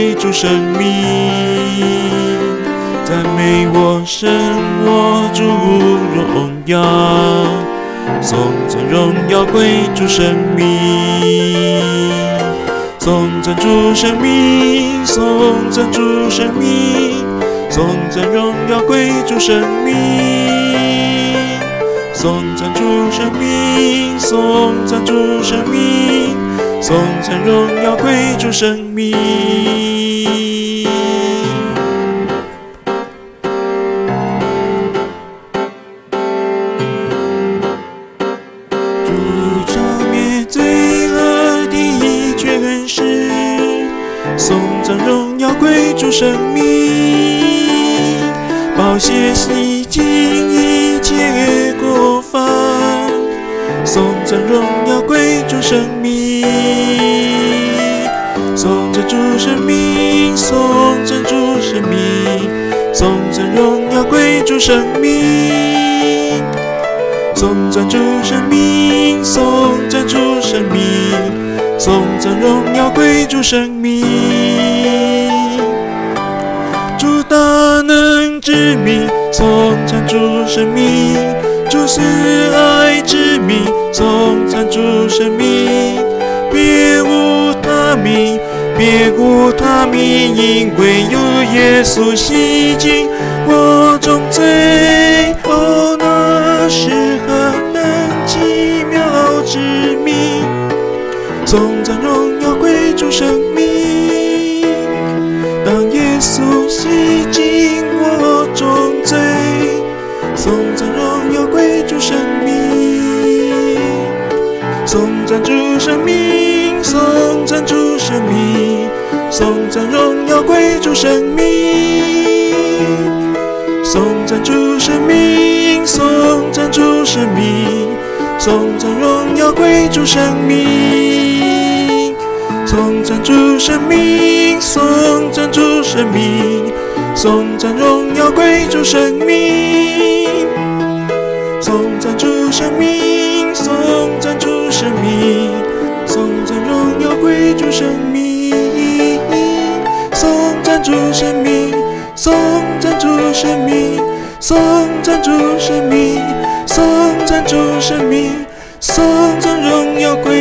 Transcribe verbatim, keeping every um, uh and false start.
归主生命。赞美我神，我主荣耀，颂赞荣耀归主生命。颂赞主生命，颂赞主生命，颂赞荣耀归主生命。颂赞主生命，颂赞主生命，颂赞荣耀归主生命。主消灭罪恶的权势，颂赞荣耀归主生命。宝血洗净一切过犯，颂赞荣耀归主生命。颂赞主生命，颂赞主生命，颂赞荣耀归主生命。颂赞主生命，颂赞主生命，颂赞荣耀归主生命。主大能之名，颂赞主生命；主是爱之名，颂赞主生命。别无他名，别无他名，因为有耶稣洗净我众罪。哦，那是何等奇妙之名！颂赞荣耀归主生命。当耶稣洗净我众罪，颂赞荣耀归主生命。颂赞主生命，颂赞主生命，颂赞荣耀归主生命。颂赞主生命，颂赞主生命，颂赞荣耀归主生命。颂赞主生命，颂赞主生命，颂赞荣耀归主生命。颂赞主生命，颂赞主生命，颂赞荣耀归主生命。颂赞主生命，颂赞主生命，颂赞主生命，颂赞主生命，颂赞荣耀归